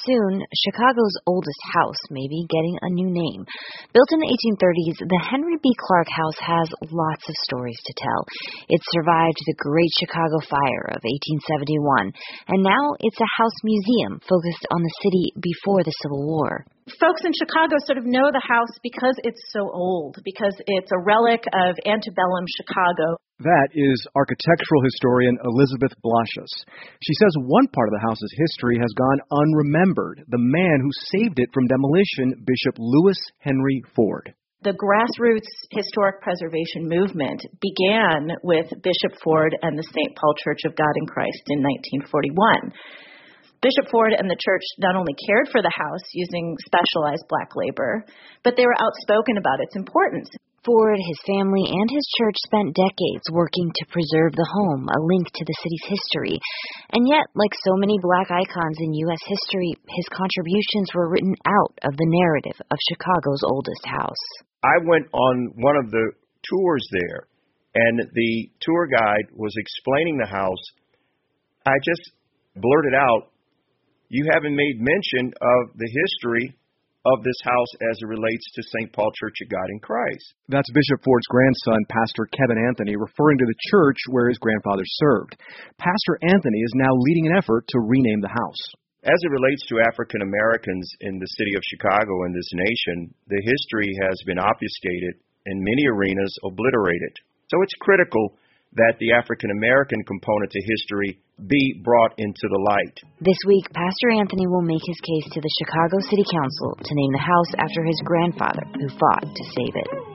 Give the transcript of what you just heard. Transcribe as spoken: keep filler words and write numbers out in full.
soon, Chicago's oldest house may be getting a new name. Built in the eighteen thirties, the Henry B. Clark House has lots of stories to tell. It survived the Great Chicago Fire of eighteen seventy-one, and now it's a house museum focused on the city before the Civil War. Folks in Chicago sort of know the house because it's so old, because it's a relic of antebellum Chicago. That is architectural historian Elizabeth Blasius. She says one part of the house's history has gone unremembered. The man who saved it from demolition, Bishop Lewis Henry Ford. The grassroots historic preservation movement began with Bishop Ford and the Saint Paul Church of God in Christ in nineteen forty-one. Bishop Ford and the church not only cared for the house using specialized black labor, but they were outspoken about its importance. Ford, his family, and his church spent decades working to preserve the home, a link to the city's history. And yet, like so many black icons in U S history, his contributions were written out of the narrative of Chicago's oldest house. I went on one of the tours there, and the tour guide was explaining the house. I just blurted out, "You haven't made mention of the history of this house as it relates to Saint Paul Church of God in Christ." That's Bishop Ford's grandson, Pastor Kevin Anthony, referring to the church where his grandfather served. Pastor Anthony is now leading an effort to rename the house. As it relates to African Americans in the city of Chicago and this nation, the history has been obfuscated and many arenas obliterated. So it's critical that the African-American component to history be brought into the light. This week, Pastor Anthony will make his case to the Chicago City Council to name the house after his grandfather, who fought to save it.